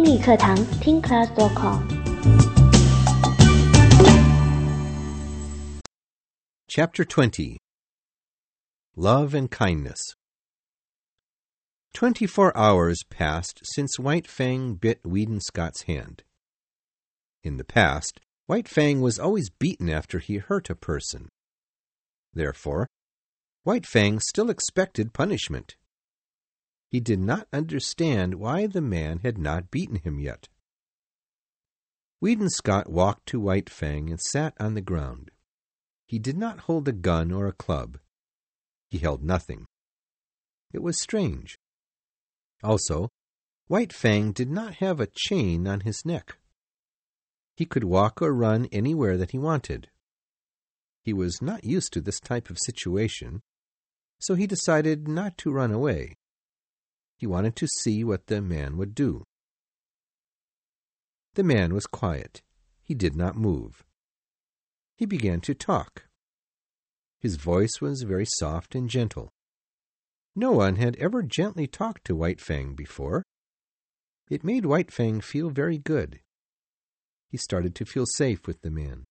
英语课堂听 class.com。 Chapter 20. Love and Kindness. 24 hours passed since White Fang bit Weedon Scott's hand. In the past, White Fang was always beaten after he hurt a person. Therefore, White Fang still expected punishment. He did not understand why the man had not beaten him yet. Weedon Scott walked to White Fang and sat on the ground. He did not hold a gun or a club. He held nothing. It was strange. Also, White Fang did not have a chain on his neck. He could walk or run anywhere that he wanted. He was not used to this type of situation, so he decided not to run away. He wanted to see what the man would do. The man was quiet. He did not move. He began to talk. His voice was very soft and gentle. No one had ever gently talked to White Fang before. It made White Fang feel very good. He started to feel safe with the man.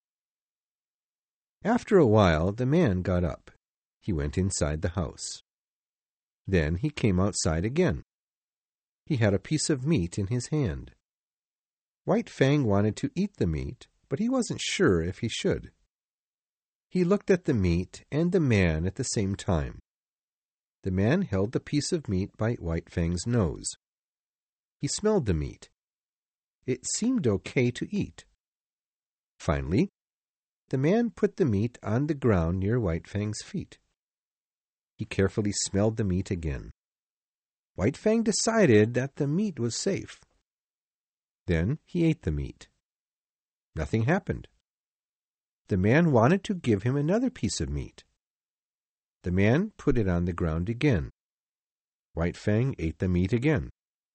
After a while, the man got up. He went inside the house. Then he came outside again. He had a piece of meat in his hand. White Fang wanted to eat the meat, but he wasn't sure if he should. He looked at the meat and the man at the same time. The man held the piece of meat by White Fang's nose. He smelled the meat. It seemed okay to eat. Finally, the man put the meat on the ground near White Fang's feet. He carefully smelled the meat again. White Fang decided that the meat was safe. Then he ate the meat. Nothing happened. The man wanted to give him another piece of meat. The man put it on the ground again. White Fang ate the meat again.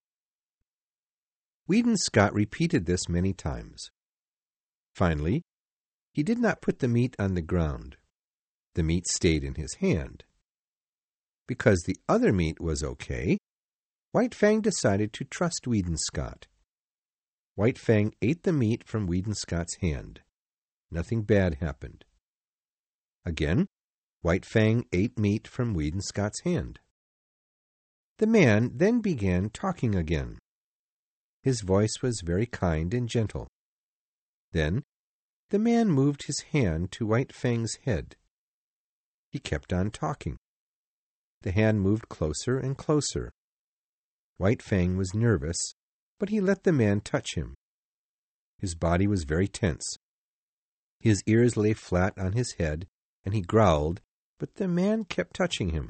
Weedon Scott repeated this many times. Finally, he did not put the meat on the ground. The meat stayed in his hand. Because the other meat was okay, White Fang decided to trust Weedon Scott. White Fang ate the meat from Weedon Scott's hand. Nothing bad happened. Again, White Fang ate meat from Weedon Scott's hand. The man then began talking again. His voice was very kind and gentle. Then, the man moved his hand to White Fang's head. He kept on talking. The hand moved closer and closer. White Fang was nervous, but he let the man touch him. His body was very tense. His ears lay flat on his head, and he growled, but the man kept touching him.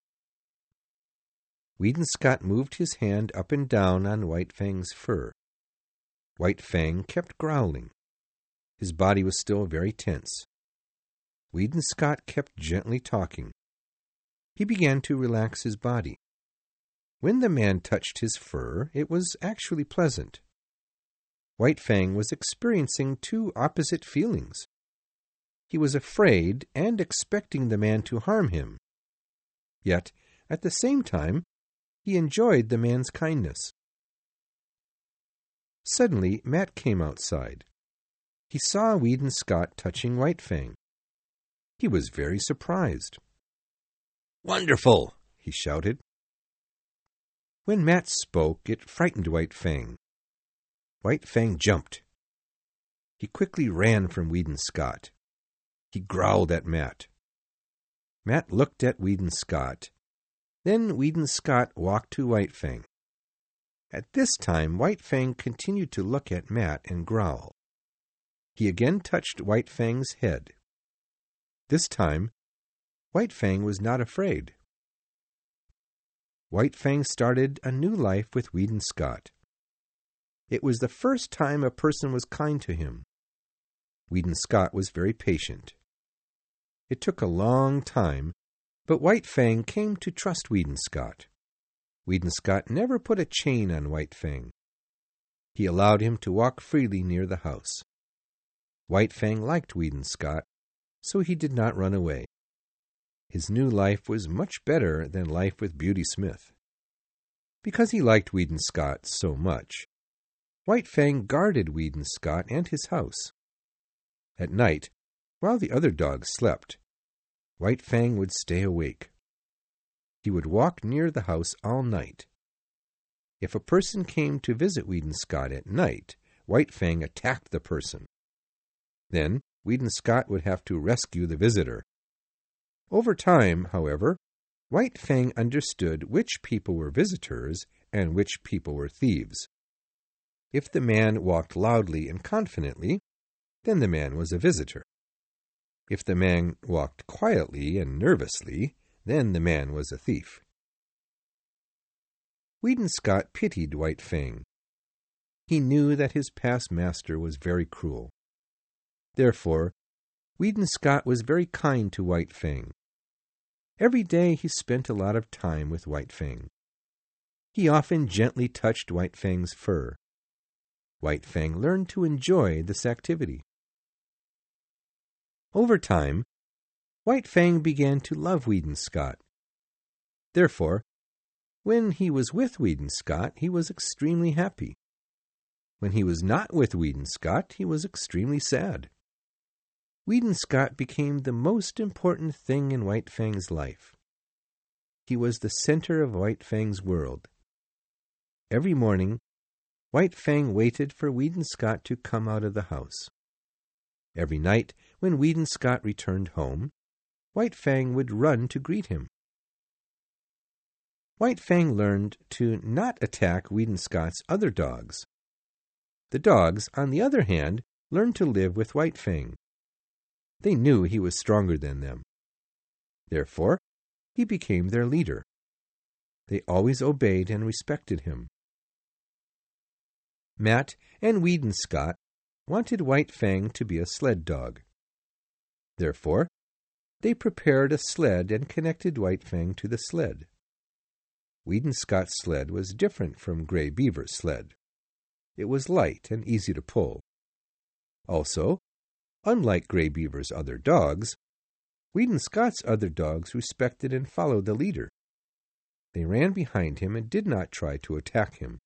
Weedon Scott moved his hand up and down on White Fang's fur. White Fang kept growling. His body was still very tense. Weedon Scott kept gently talking. He began to relax his body. When the man touched his fur, it was actually pleasant. White Fang was experiencing two opposite feelings. He was afraid and expecting the man to harm him. Yet, at the same time, he enjoyed the man's kindness. Suddenly, Matt came outside. He saw Weedon Scott touching White Fang. He was very surprised. "Wonderful!" he shouted. When Matt spoke, it frightened White Fang. White Fang jumped. He quickly ran from Weedon Scott. He growled at Matt. Matt looked at Weedon Scott. Then Weedon Scott walked to White Fang. At this time, White Fang continued to look at Matt and growl. He again touched White Fang's head. This time, White Fang was not afraid. White Fang started a new life with Weedon Scott. It was the first time a person was kind to him. Weedon Scott was very patient. It took a long time, but White Fang came to trust Weedon Scott. Weedon Scott never put a chain on White Fang. He allowed him to walk freely near the house. White Fang liked Weedon Scott, so he did not run away. His new life was much better than life with Beauty Smith. Because he liked Weedon Scott so much, White Fang guarded Weedon Scott and his house. At night, while the other dogs slept, White Fang would stay awake. He would walk near the house all night. If a person came to visit Weedon Scott at night, White Fang attacked the person. Then Weedon Scott would have to rescue the visitor. Over time, however, White Fang understood which people were visitors and which people were thieves. If the man walked loudly and confidently, then the man was a visitor. If the man walked quietly and nervously, then the man was a thief. Weedon Scott pitied White Fang. He knew that his past master was very cruel. Therefore, Weedon Scott was very kind to White Fang. Every day he spent a lot of time with White Fang. He often gently touched White Fang's fur. White Fang learned to enjoy this activity. Over time, White Fang began to love Weedon Scott. Therefore, when he was with Weedon Scott, he was extremely happy. When he was not with Weedon Scott, he was extremely sad. Weedon Scott became the most important thing in White Fang's life. He was the center of White Fang's world. Every morning, White Fang waited for Weedon Scott to come out of the house. Every night, when Weedon Scott returned home, White Fang would run to greet him. White Fang learned to not attack Weedon Scott's other dogs. The dogs, on the other hand, learned to live with White Fang. They knew he was stronger than them. Therefore, he became their leader. They always obeyed and respected him. Matt and Weedon Scott wanted White Fang to be a sled dog. Therefore, they prepared a sled and connected White Fang to the sled. Weedon Scott's sled was different from Gray Beaver's sled. It was light and easy to pull. Also, unlike Gray Beaver's other dogs, Weedon Scott's other dogs respected and followed the leader. They ran behind him and did not try to attack him.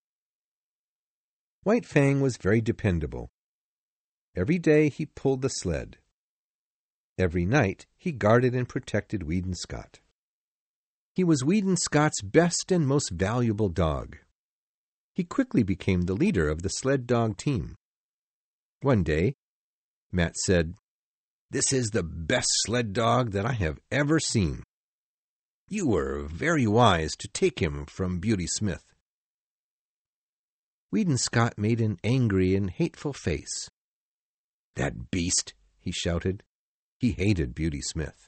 White Fang was very dependable. Every day he pulled the sled. Every night he guarded and protected Weedon Scott. He was Weedon Scott's best and most valuable dog. He quickly became the leader of the sled dog team. One day, Matt said, "This is the best sled dog that I have ever seen. You were very wise to take him from Beauty Smith." Weedon Scott made an angry and hateful face. "That beast!" he shouted. He hated Beauty Smith.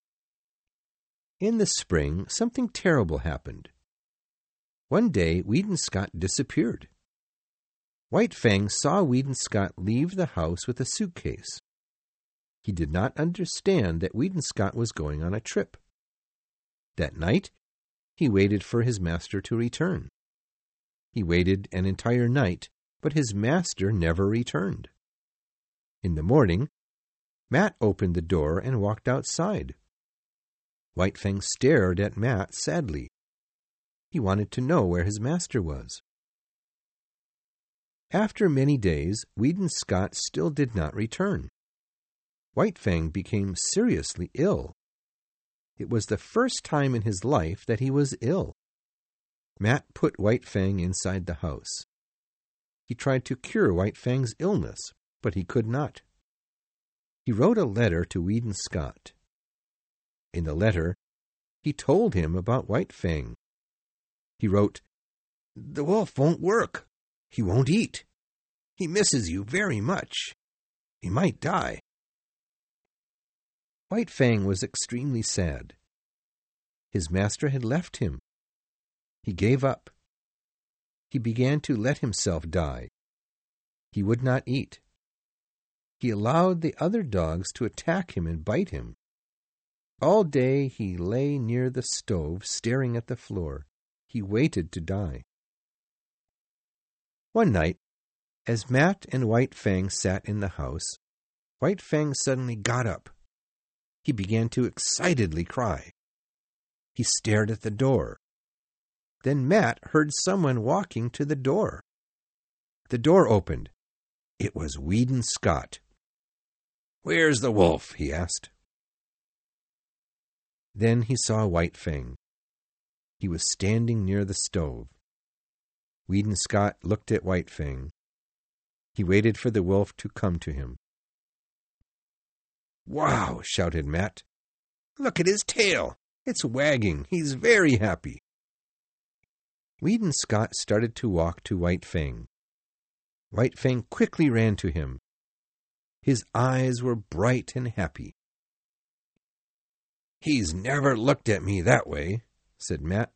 In the spring, something terrible happened. One day, Weedon Scott disappeared. White Fang saw Weedon Scott leave the house with a suitcase. He did not understand that Weedon Scott was going on a trip. That night, he waited for his master to return. He waited an entire night, but his master never returned. In the morning, Matt opened the door and walked outside. White Fang stared at Matt sadly. He wanted to know where his master was. After many days, Weedon Scott still did not return. White Fang became seriously ill. It was the first time in his life that he was ill. Matt put White Fang inside the house. He tried to cure White Fang's illness, but he could not. He wrote a letter to Weedon Scott. In the letter, he told him about White Fang. He wrote, "The wolf won't work. He won't eat. He misses you very much. He might die." White Fang was extremely sad. His master had left him. He gave up. He began to let himself die. He would not eat. He allowed the other dogs to attack him and bite him. All day he lay near the stove, staring at the floor. He waited to die. One night, as Matt and White Fang sat in the house, White Fang suddenly got up. He began to excitedly cry. He stared at the door. Then Matt heard someone walking to the door. The door opened. It was Weedon Scott. "Where's the wolf?" he asked. Then he saw White Fang. He was standing near the stove. Weedon Scott looked at White Fang. He waited for the wolf to come to him. "Wow!" shouted Matt. "Look at his tail. It's wagging. He's very happy." Weedon Scott started to walk to White Fang. White Fang quickly ran to him. His eyes were bright and happy. "He's never looked at me that way," said Matt.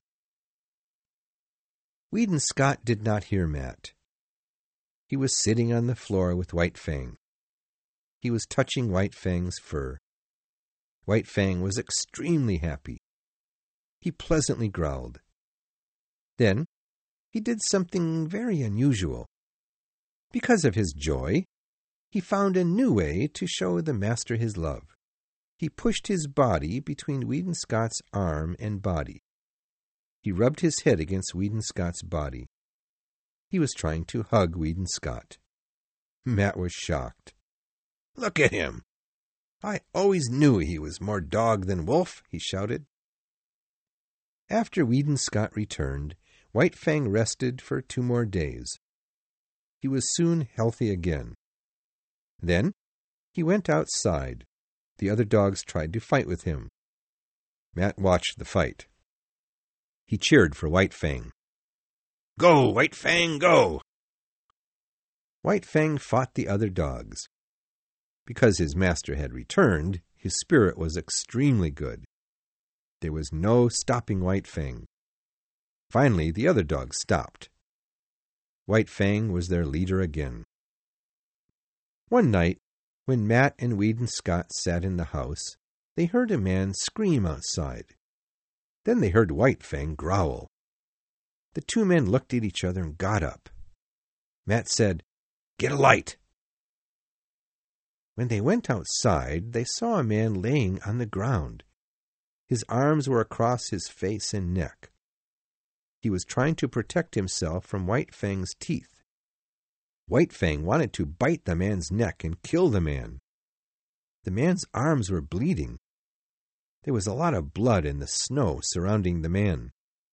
Weedon Scott did not hear Matt. He was sitting on the floor with White Fang. He was touching White Fang's fur. White Fang was extremely happy. He pleasantly growled. Then he did something very unusual. Because of his joy, he found a new way to show the master his love. He pushed his body between Weedon Scott's arm and body. He rubbed his head against Weedon Scott's body. He was trying to hug Weedon Scott. Matt was shocked. "Look at him! I always knew he was more dog than wolf," he shouted. After Weedon Scott returned, White Fang rested for 2 more days. He was soon healthy again. Then he went outside. The other dogs tried to fight with him. Matt watched the fight. He cheered for White Fang. "Go, White Fang, go!" White Fang fought the other dogs. Because his master had returned, his spirit was extremely good. There was no stopping White Fang. Finally, the other dogs stopped. White Fang was their leader again. One night, when Matt and Weedon Scott sat in the house, they heard a man scream outside. Then they heard White Fang growl. The 2 men looked at each other and got up. Matt said, "Get a light." When they went outside, they saw a man laying on the ground. His arms were across his face and neck. He was trying to protect himself from White Fang's teeth. White Fang wanted to bite the man's neck and kill the man. The man's arms were bleeding. There was a lot of blood in the snow surrounding the man.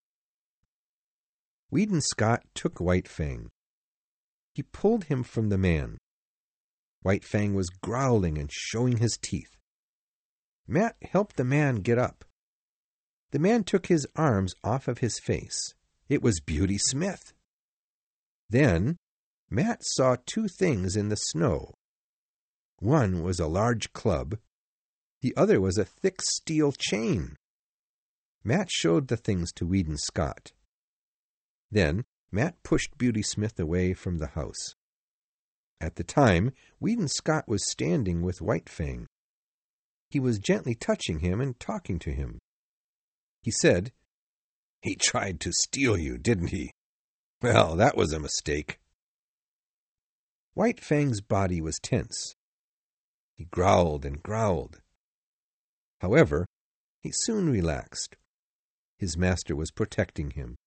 Weedon Scott took White Fang. He pulled him from the man. White Fang was growling and showing his teeth. Matt helped the man get up. The man took his arms off of his face. It was Beauty Smith. Then Matt saw 2 things in the snow. One was a large club. The other was a thick steel chain. Matt showed the things to Weedon Scott. Then Matt pushed Beauty Smith away from the house. At the time, Weedon Scott was standing with White Fang. He was gently touching him and talking to him. He said, "He tried to steal you, didn't he? Well, that was a mistake." White Fang's body was tense. He growled and growled. However, he soon relaxed. His master was protecting him.